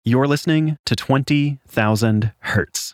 You're listening to 20,000 Hertz.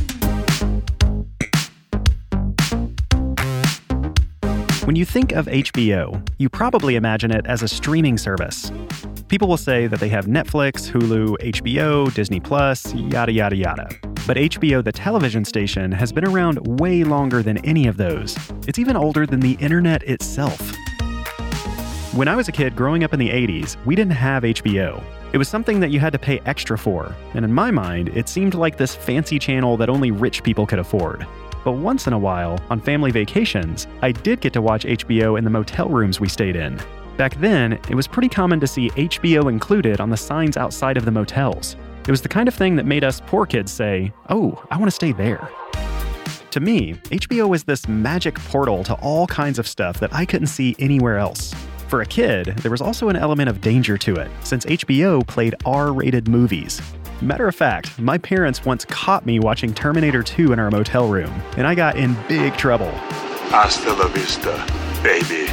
When you think of HBO, you probably imagine it as a streaming service. People will say that they have Netflix, Hulu, HBO, Disney+, yada yada yada. But HBO, the television station, has been around way longer than any of those. It's even older than the internet itself. When I was a kid growing up in the 80s, we didn't have HBO. It was something that you had to pay extra for, and in my mind, it seemed like this fancy channel that only rich people could afford. But once in a while, on family vacations, I did get to watch HBO in the motel rooms we stayed in. Back then, it was pretty common to see HBO included on the signs outside of the motels. It was the kind of thing that made us poor kids say, "Oh, I want to stay there." To me, HBO was this magic portal to all kinds of stuff that I couldn't see anywhere else. For a kid, there was also an element of danger to it, since HBO played R-rated movies. Matter of fact, my parents once caught me watching Terminator 2 in our motel room, and I got in big trouble. Hasta la vista, baby.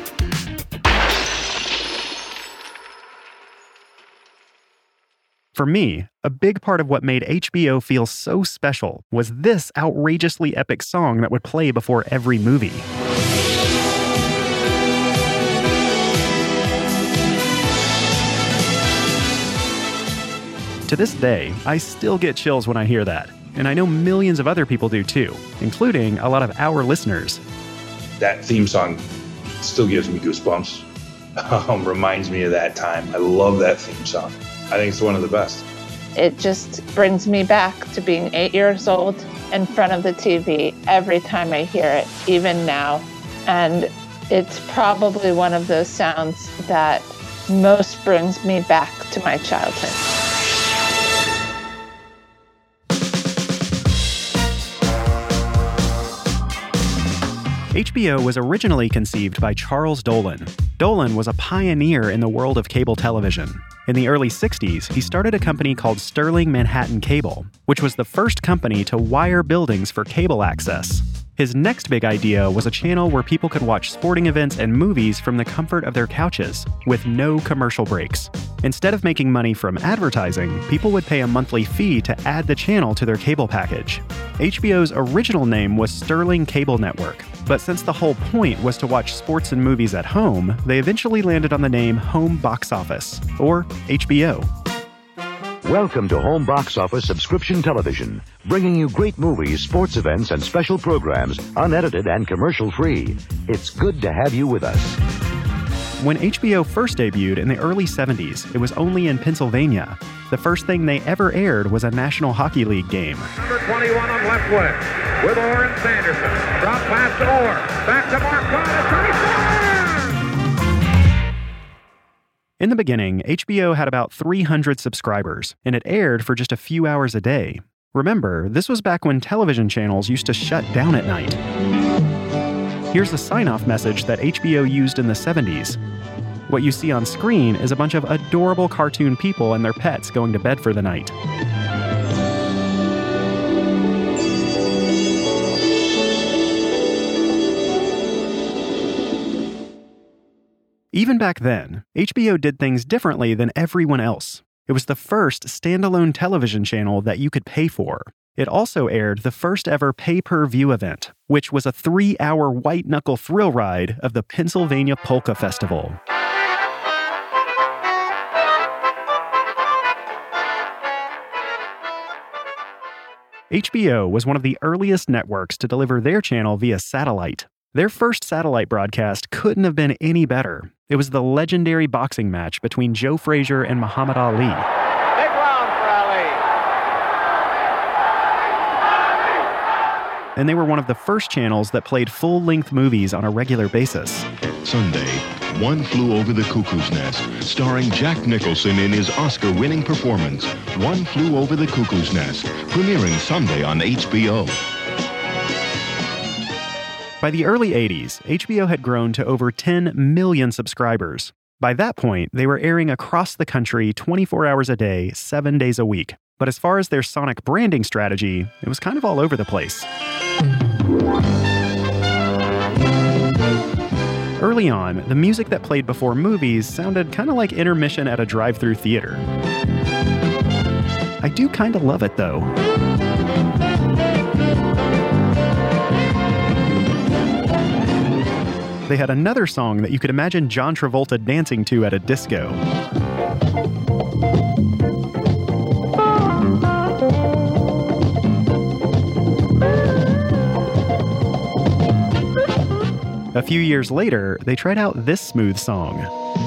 For me, a big part of what made HBO feel so special was this outrageously epic song that would play before every movie. To this day, I still get chills when I hear that, and I know millions of other people do too, including a lot of our listeners. That theme song still gives me goosebumps. Reminds me of that time. I love that theme song. I think it's one of the best. It just brings me back to being 8 years old in front of the TV every time I hear it, even now. And it's probably one of those sounds that most brings me back to my childhood. HBO was originally conceived by Charles Dolan. Dolan was a pioneer in the world of cable television. In the early 60s, he started a company called Sterling Manhattan Cable, which was the first company to wire buildings for cable access. His next big idea was a channel where people could watch sporting events and movies from the comfort of their couches, with no commercial breaks. Instead of making money from advertising, people would pay a monthly fee to add the channel to their cable package. HBO's original name was Sterling Cable Network, but since the whole point was to watch sports and movies at home, they eventually landed on the name Home Box Office, or HBO. Welcome to Home Box Office Subscription Television, bringing you great movies, sports events, and special programs, unedited and commercial-free. It's good to have you with us. When HBO first debuted in the early 70s, it was only in Pennsylvania. The first thing they ever aired was a National Hockey League game. Number 21 on left wing, with Orr and Sanderson. Drop pass to Orr, back to Marquardt, In the beginning, HBO had about 300 subscribers, and it aired for just a few hours a day. Remember, this was back when television channels used to shut down at night. Here's a sign-off message that HBO used in the 70s. What you see on screen is a bunch of adorable cartoon people and their pets going to bed for the night. Even back then, HBO did things differently than everyone else. It was the first standalone television channel that you could pay for. It also aired the first ever pay-per-view event, which was a 3-hour white-knuckle thrill ride of the Pennsylvania Polka Festival. HBO was one of the earliest networks to deliver their channel via satellite. Their first satellite broadcast couldn't have been any better. It was the legendary boxing match between Joe Frazier and Muhammad Ali. Big round for Ali. And they were one of the first channels that played full-length movies on a regular basis. Sunday, One Flew Over the Cuckoo's Nest, starring Jack Nicholson in his Oscar-winning performance, One Flew Over the Cuckoo's Nest, premiering Sunday on HBO. By the early 80s, HBO had grown to over 10 million subscribers. By that point, they were airing across the country 24 hours a day, 7 days a week. But as far as their sonic branding strategy, it was kind of all over the place. Early on, the music that played before movies sounded kind of like intermission at a drive-thru theater. I do kind of love it, though. They had another song that you could imagine John Travolta dancing to at a disco. A few years later, they tried out this smooth song.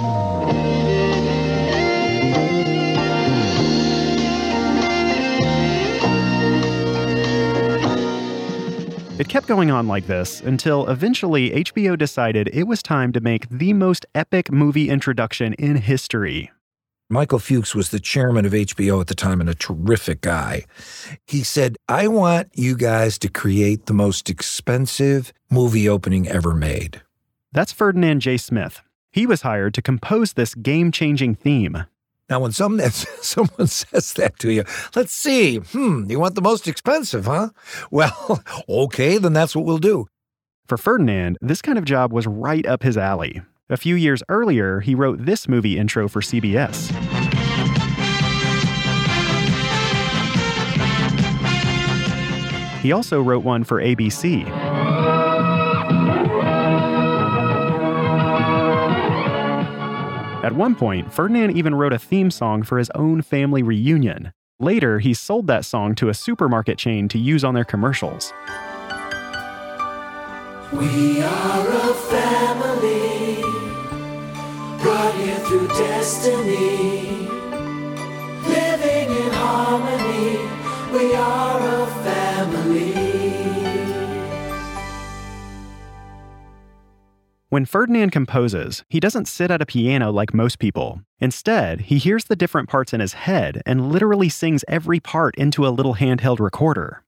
It kept going on like this until eventually HBO decided it was time to make the most epic movie introduction in history. Michael Fuchs was the chairman of HBO at the time and a terrific guy. He said, I want you guys to create the most expensive movie opening ever made. That's Ferdinand J. Smith. He was hired to compose this game-changing theme. Now, when someone says that to you, let's see, you want the most expensive, huh? Well, okay, then that's what we'll do. For Ferdinand, this kind of job was right up his alley. A few years earlier, he wrote this movie intro for CBS. He also wrote one for ABC. At one point, Ferdinand even wrote a theme song for his own family reunion. Later, he sold that song to a supermarket chain to use on their commercials. We are a family, brought here through destiny, living in harmony. We are a family. When Ferdinand composes, he doesn't sit at a piano like most people. Instead, he hears the different parts in his head and literally sings every part into a little handheld recorder.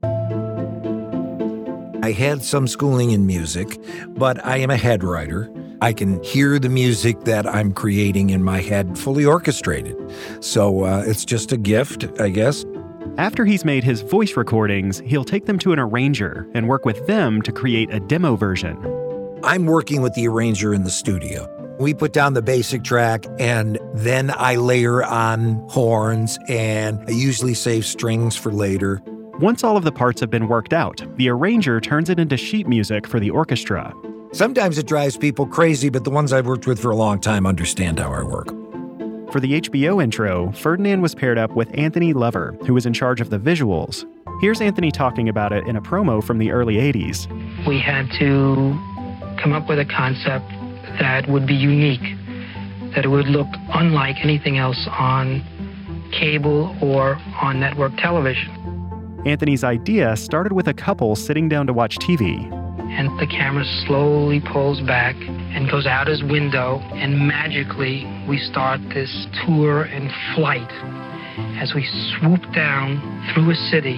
I had some schooling in music, but I am a head writer. I can hear the music that I'm creating in my head fully orchestrated. So it's just a gift, I guess. After he's made his voice recordings, he'll take them to an arranger and work with them to create a demo version. I'm working with the arranger in the studio. We put down the basic track, and then I layer on horns, and I usually save strings for later. Once all of the parts have been worked out, the arranger turns it into sheet music for the orchestra. Sometimes it drives people crazy, but the ones I've worked with for a long time understand how I work. For the HBO intro, Ferdinand was paired up with Anthony Lover, who was in charge of the visuals. Here's Anthony talking about it in a promo from the early 80s. We had to come up with a concept that would be unique, that it would look unlike anything else on cable or on network television. Anthony's idea started with a couple sitting down to watch TV. And the camera slowly pulls back and goes out his window, and magically we start this tour and flight as we swoop down through a city.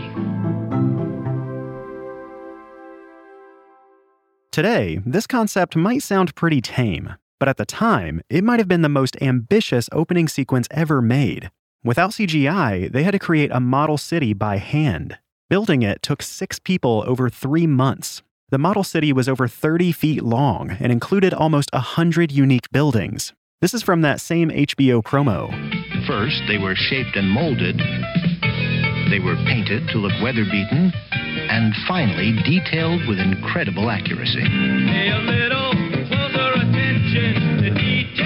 Today, this concept might sound pretty tame, but at the time, it might have been the most ambitious opening sequence ever made. Without CGI, they had to create a model city by hand. Building it took 6 people over 3 months. The model city was over 30 feet long and included almost 100 unique buildings. This is from that same HBO promo. First, they were shaped and molded. They were painted to look weather-beaten, and finally detailed with incredible accuracy. Pay a little closer attention to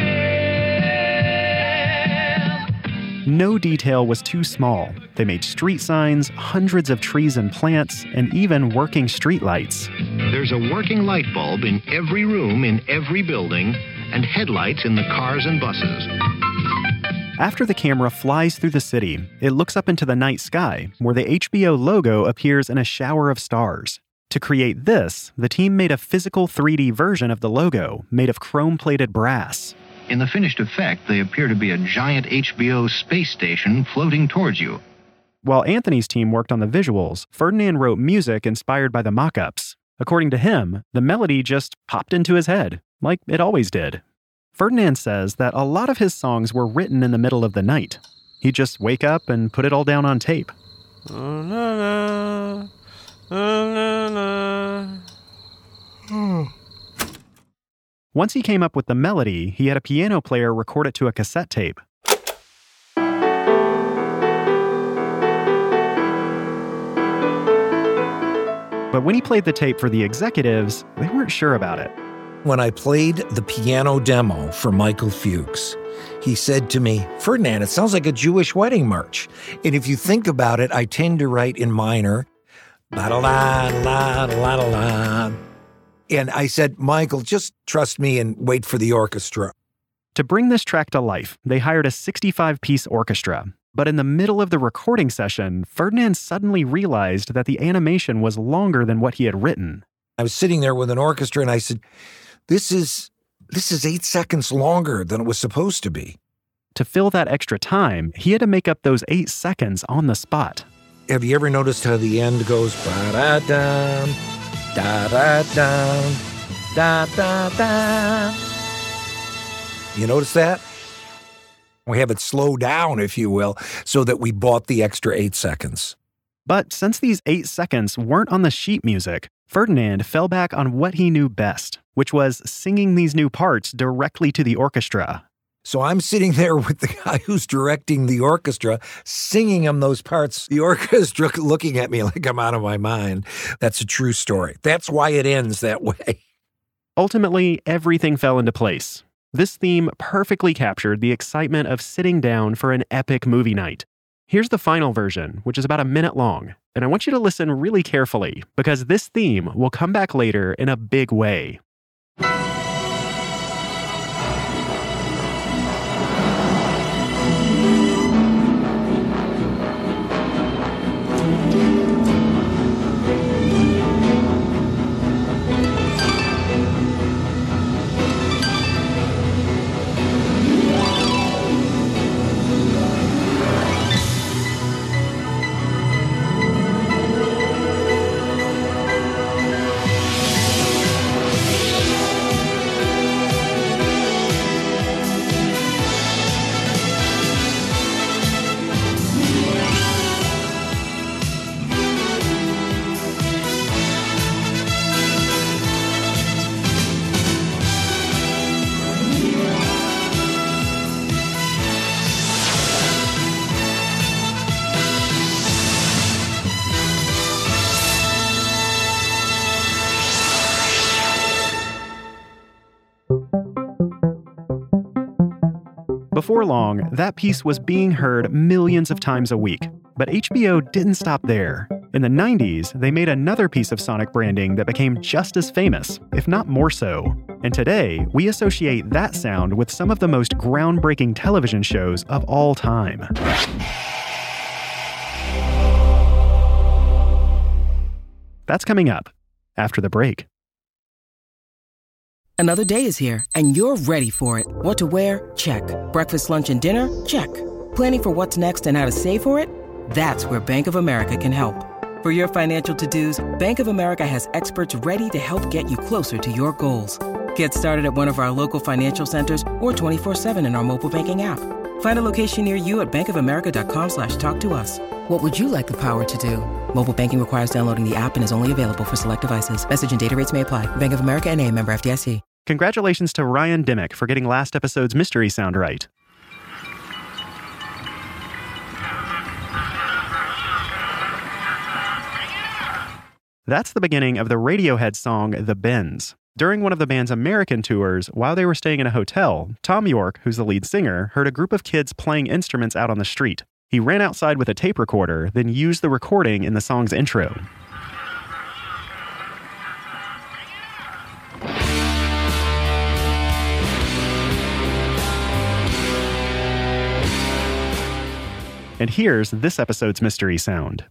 detail. No detail was too small. They made street signs, hundreds of trees and plants, and even working streetlights. There's a working light bulb in every room in every building, and headlights in the cars and buses. After the camera flies through the city, it looks up into the night sky, where the HBO logo appears in a shower of stars. To create this, the team made a physical 3D version of the logo, made of chrome-plated brass. In the finished effect, they appear to be a giant HBO space station floating towards you. While Anthony's team worked on the visuals, Ferdinand wrote music inspired by the mock-ups. According to him, the melody just popped into his head, like it always did. Ferdinand says that a lot of his songs were written in the middle of the night. He'd just wake up and put it all down on tape. Once he came up with the melody, he had a piano player record it to a cassette tape. when he played the tape for the executives, they weren't sure about it. When I played the piano demo for Michael Fuchs, he said to me, "Ferdinand, it sounds like a Jewish wedding march." And if you think about it, I tend to write in minor, la-da-la-la-la-la-la. And I said, "Michael, just trust me and wait for the orchestra." To bring this track to life, they hired a 65-piece orchestra. But in the middle of the recording session, Ferdinand suddenly realized that the animation was longer than what he had written. I was sitting there with an orchestra and I said, This is 8 seconds longer than it was supposed to be. To fill that extra time, he had to make up those 8 seconds on the spot. Have you ever noticed how the end goes ba-da-dum, da-da-dum, da-da-dum? You notice that? We have it slow down, if you will, so that we bought the extra 8 seconds. But since these 8 seconds weren't on the sheet music, Ferdinand fell back on what he knew best, which was singing these new parts directly to the orchestra. So I'm sitting there with the guy who's directing the orchestra, singing him those parts, the orchestra looking at me like I'm out of my mind. That's a true story. That's why it ends that way. Ultimately, everything fell into place. This theme perfectly captured the excitement of sitting down for an epic movie night. Here's the final version, which is about a minute long, and I want you to listen really carefully because this theme will come back later in a big way. Before long, that piece was being heard millions of times a week. But HBO didn't stop there. In the 90s, they made another piece of sonic branding that became just as famous, if not more so. And today, we associate that sound with some of the most groundbreaking television shows of all time. That's coming up after the break. Another day is here, and you're ready for it. What to wear? Check. Breakfast, lunch, and dinner? Check. Planning for what's next and how to save for it? That's where Bank of America can help. For your financial to-dos, Bank of America has experts ready to help get you closer to your goals. Get started at one of our local financial centers or 24/7 in our mobile banking app. Find a location near you at bankofamerica.com/talktous. What would you like the power to do? Mobile banking requires downloading the app and is only available for select devices. Message and data rates may apply. Bank of America N.A., member FDIC. Congratulations to Ryan Dimmick for getting last episode's mystery sound right. That's the beginning of the Radiohead song The Bends. During one of the band's American tours, while they were staying in a hotel, Tom York, who's the lead singer, heard a group of kids playing instruments out on the street. He ran outside with a tape recorder, then used the recording in the song's intro. And here's this episode's mystery sound.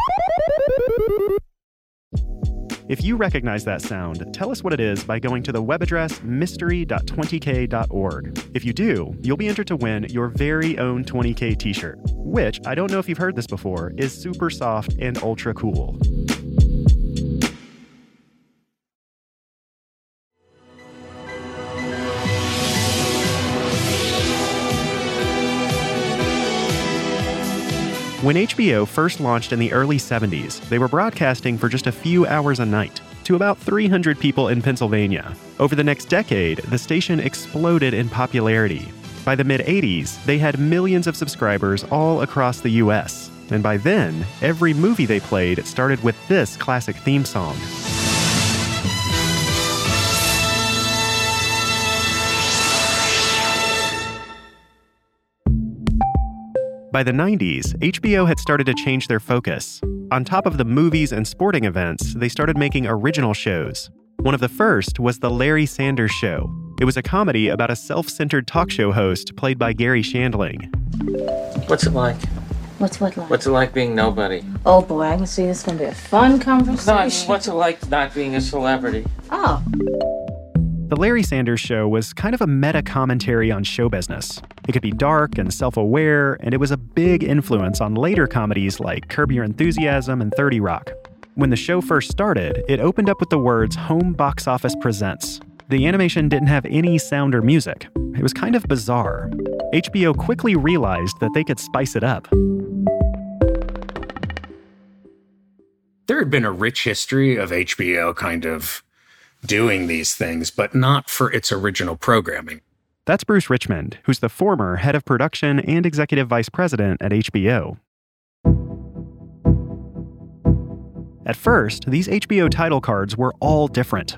If you recognize that sound, tell us what it is by going to the web address mystery.20k.org. If you do, you'll be entered to win your very own 20K t-shirt, which, I don't know if you've heard this before, is super soft and ultra cool. When HBO first launched in the early 70s, they were broadcasting for just a few hours a night to about 300 people in Pennsylvania. Over the next decade, the station exploded in popularity. By the mid-80s, they had millions of subscribers all across the US. and by then, every movie they played started with this classic theme song. By the 90s, HBO had started to change their focus. On top of the movies and sporting events, they started making original shows. One of the first was The Larry Sanders Show. It was a comedy about a self-centered talk show host played by Gary Shandling. What's it like? What's what like? What's it like being nobody? Oh boy, I can see this is going to be a fun conversation. No, I mean, what's it like not being a celebrity? Oh. The Larry Sanders Show was kind of a meta-commentary on show business. It could be dark and self-aware, and it was a big influence on later comedies like Curb Your Enthusiasm and 30 Rock. When the show first started, it opened up with the words Home Box Office Presents. The animation didn't have any sound or music. It was kind of bizarre. HBO quickly realized that they could spice it up. There had been a rich history of HBO kind of doing these things, but not for its original programming. That's Bruce Richmond, who's the former head of production and executive vice president at HBO. At first, these HBO title cards were all different.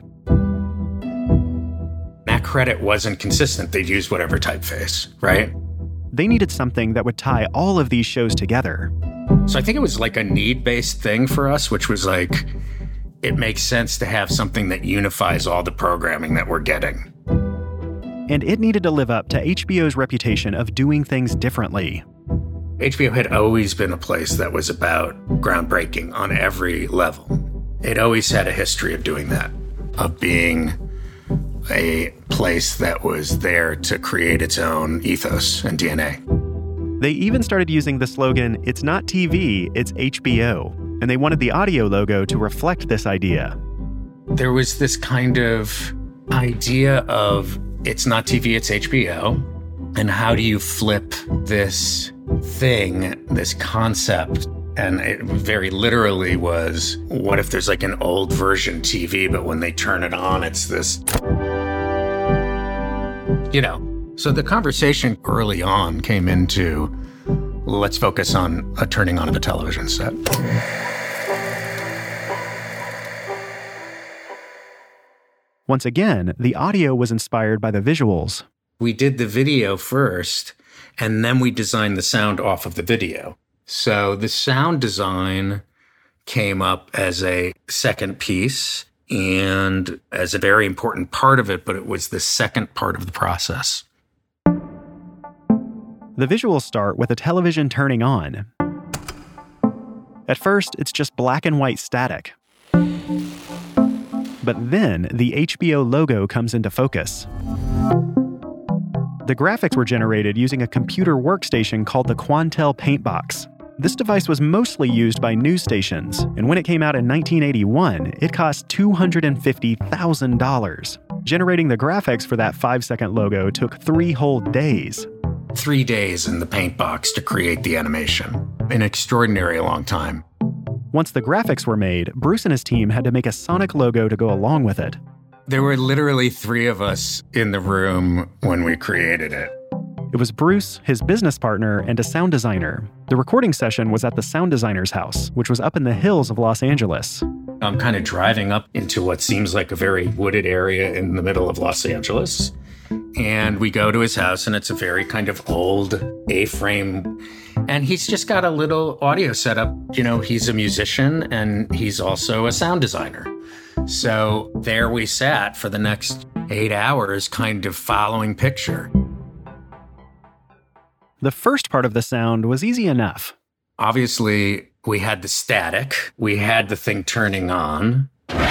That credit wasn't consistent. They'd use whatever typeface, right? They needed something that would tie all of these shows together. So I think it was like a need-based thing for us, which was like, it makes sense to have something that unifies all the programming that we're getting. And it needed to live up to HBO's reputation of doing things differently. HBO had always been a place that was about groundbreaking on every level. It always had a history of doing that, of being a place that was there to create its own ethos and DNA. They even started using the slogan, "It's not TV, it's HBO." And they wanted the audio logo to reflect this idea. There was this kind of idea of it's not TV, it's HBO. And how do you flip this thing, this concept? And it very literally was, what if there's like an old version TV, but when they turn it on, it's this, So the conversation early on came into, let's focus on turning on of a television set. Once again, the audio was inspired by the visuals. We did the video first, and then we designed the sound off of the video. So the sound design came up as a second piece and as a very important part of it, but it was the second part of the process. The visuals start with a television turning on. At first, it's just black and white static. But then, the HBO logo comes into focus. The graphics were generated using a computer workstation called the Quantel Paintbox. This device was mostly used by news stations, and when it came out in 1981, it cost $250,000. Generating the graphics for that 5-second logo took 3 whole days. 3 days in the Paintbox to create the animation. An extraordinary long time. Once the graphics were made, Bruce and his team had to make a Sonic logo to go along with it. There were literally 3 of us in the room when we created it. It was Bruce, his business partner, and a sound designer. The recording session was at the sound designer's house, which was up in the hills of Los Angeles. I'm kind of driving up into what seems like a very wooded area in the middle of Los Angeles. And we go to his house, and it's a very kind of old A-frame. And he's just got a little audio setup. He's a musician, and he's also a sound designer. So there we sat for the next 8 hours, kind of following picture. The first part of the sound was easy enough. Obviously, we had the static. We had the thing turning on.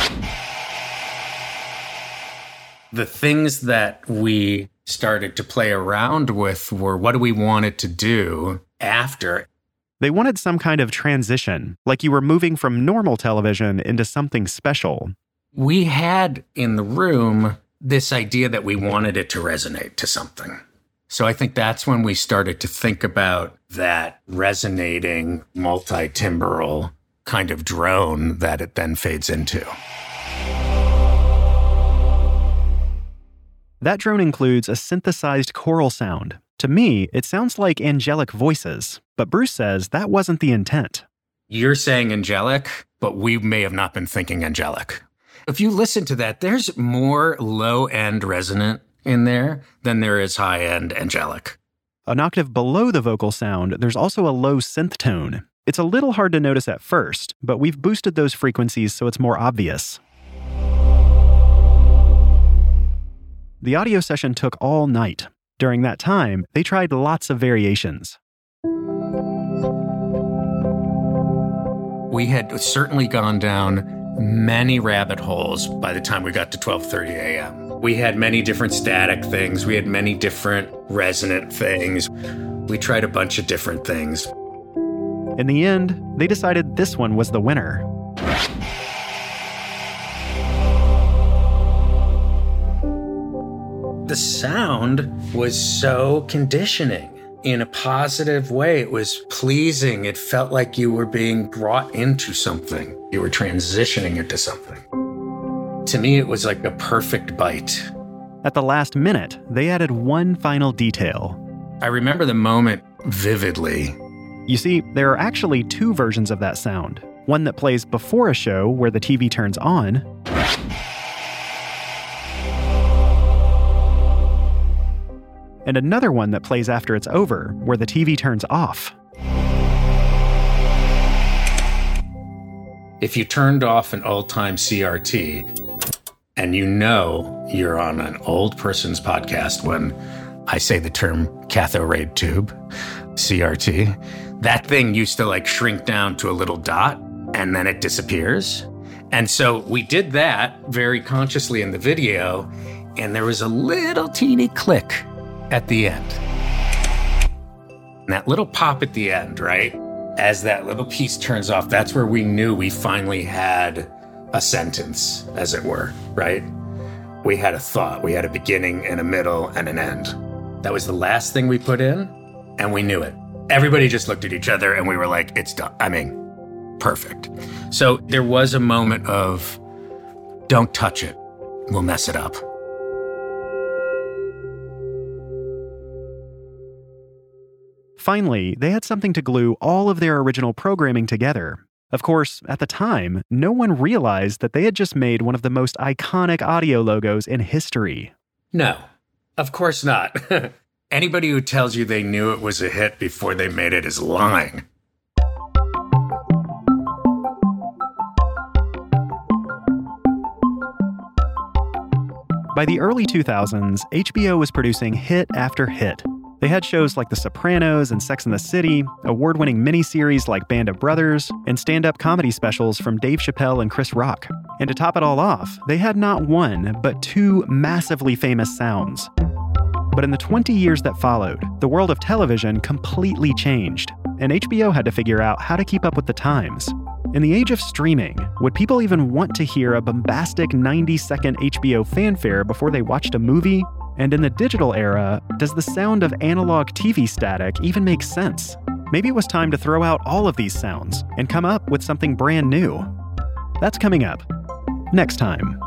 The things that we started to play around with were what do we want it to do after. They wanted some kind of transition, like you were moving from normal television into something special. We had in the room this idea that we wanted it to resonate to something. So I think that's when we started to think about that resonating multi-timbral kind of drone that it then fades into. That drone includes a synthesized choral sound. To me, it sounds like angelic voices, but Bruce says that wasn't the intent. You're saying angelic, but we may have not been thinking angelic. If you listen to that, there's more low-end resonant in there than there is high-end angelic. An octave below the vocal sound, there's also a low synth tone. It's a little hard to notice at first, but we've boosted those frequencies so it's more obvious. The audio session took all night. During that time, they tried lots of variations. We had certainly gone down many rabbit holes by the time we got to 12:30 a.m. We had many different static things. We had many different resonant things. We tried a bunch of different things. In the end, they decided this one was the winner. The sound was so conditioning. In a positive way, it was pleasing. It felt like you were being brought into something. You were transitioning into something. To me, it was like a perfect bite. At the last minute, they added one final detail. I remember the moment vividly. You see, there are actually two versions of that sound. One that plays before a show where the TV turns on, and another one that plays after it's over, where the TV turns off. If you turned off an old-time CRT, and you know you're on an old person's podcast when I say the term cathode tube, CRT, that thing used to like shrink down to a little dot, and then it disappears. And so we did that very consciously in the video, and there was a little teeny click at the end. And that little pop at the end, right? As that little piece turns off, that's where we knew we finally had a sentence, as it were, right? We had a thought. We had a beginning and a middle and an end. That was the last thing we put in, and we knew it. Everybody just looked at each other and we were like, it's done. I mean, perfect. So there was a moment of, don't touch it. We'll mess it up. Finally, they had something to glue all of their original programming together. Of course, at the time, no one realized that they had just made one of the most iconic audio logos in history. No, of course not. Anybody who tells you they knew it was a hit before they made it is lying. By the early 2000s, HBO was producing hit after hit. They had shows like The Sopranos and Sex and the City, award-winning miniseries like Band of Brothers, and stand-up comedy specials from Dave Chappelle and Chris Rock. And to top it all off, they had not one, but two massively famous sounds. But in the 20 years that followed, the world of television completely changed, and HBO had to figure out how to keep up with the times. In the age of streaming, would people even want to hear a bombastic 90-second HBO fanfare before they watched a movie? And in the digital era, does the sound of analog TV static even make sense? Maybe it was time to throw out all of these sounds and come up with something brand new. That's coming up next time.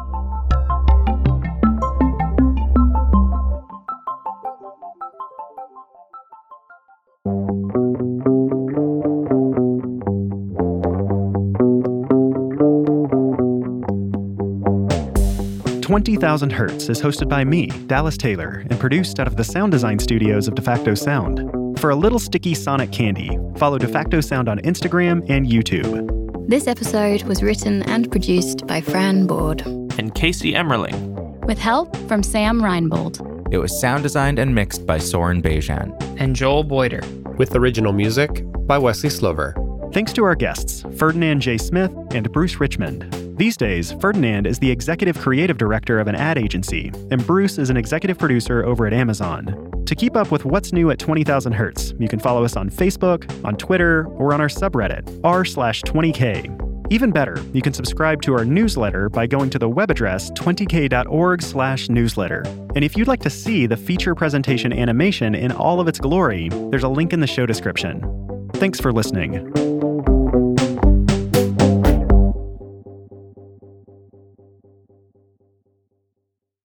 "20,000 Hertz" is hosted by me, Dallas Taylor, and produced out of the sound design studios of DeFacto Sound. For a little sticky sonic candy, follow DeFacto Sound on Instagram and YouTube. This episode was written and produced by Fran Board and Casey Emmerling, with help from Sam Reinbold. It was sound designed and mixed by Soren Bejan and Joel Boyder, with original music by Wesley Slover. Thanks to our guests, Ferdinand J. Smith and Bruce Richmond. These days, Ferdinand is the executive creative director of an ad agency, and Bruce is an executive producer over at Amazon. To keep up with what's new at 20,000 Hertz, you can follow us on Facebook, on Twitter, or on our subreddit, r/20k. Even better, you can subscribe to our newsletter by going to the web address 20k.org/newsletter. And if you'd like to see the feature presentation animation in all of its glory, there's a link in the show description. Thanks for listening.